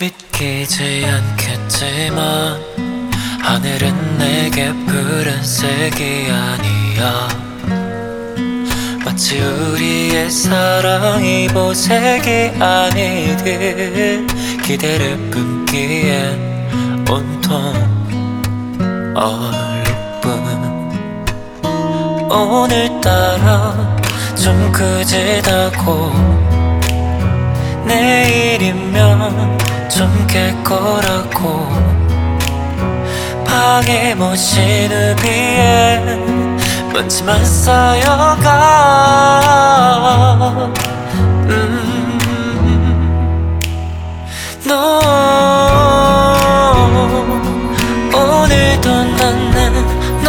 믿기지 않겠지만 하늘은 내게 푸른색이 아니야. 마치 우리의 사랑이 보색이 아니듯 기대를 품기엔 온통 얼룩뿐. 오늘따라 좀 그지다고 내일이면 좀 깰 거라고. 방에 모신 우비에 먼지만 쌓여가. 너 오늘도 나는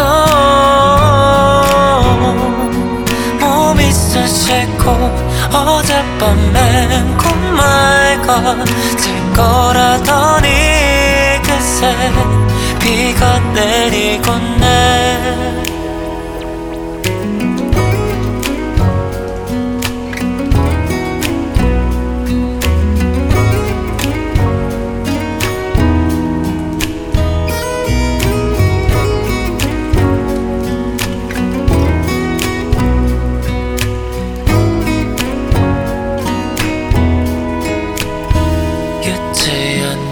너 몸이 쑤시고 어젯밤엔 꿈말과 질 거라더니 그새 비가 내리곤 해. 유치한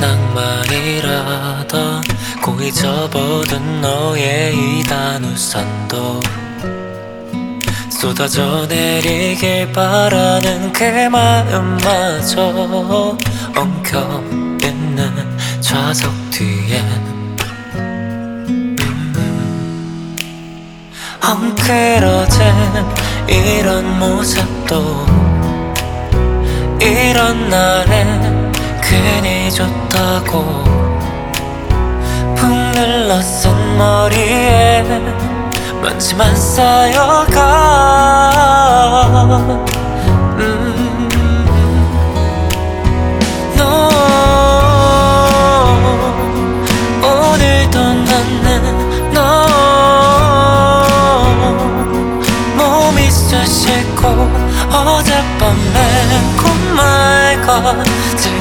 낭만이라던 고이 접어둔 너의 이단 우산도 쏟아져 내리길 바라는 그 마음마저 엉켜있는 좌석 뒤엔 헝클어진 이런 모습도 이런 날엔 괜히 좋다고. 푹 눌러쓴 머리에 먼지만 쌓여가. 너 오늘도 나는 너 몸이 쑤시고 어젯밤엔 꿈말과 질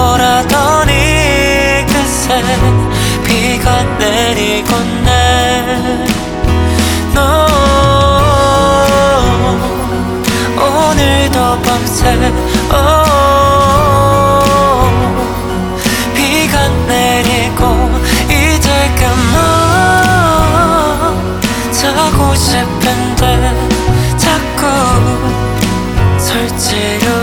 거라더니 그새 비가 내리곤 해. 너 오늘도 밤새 비가 내리고 이제 그만 자고 싶은데 자꾸 설치려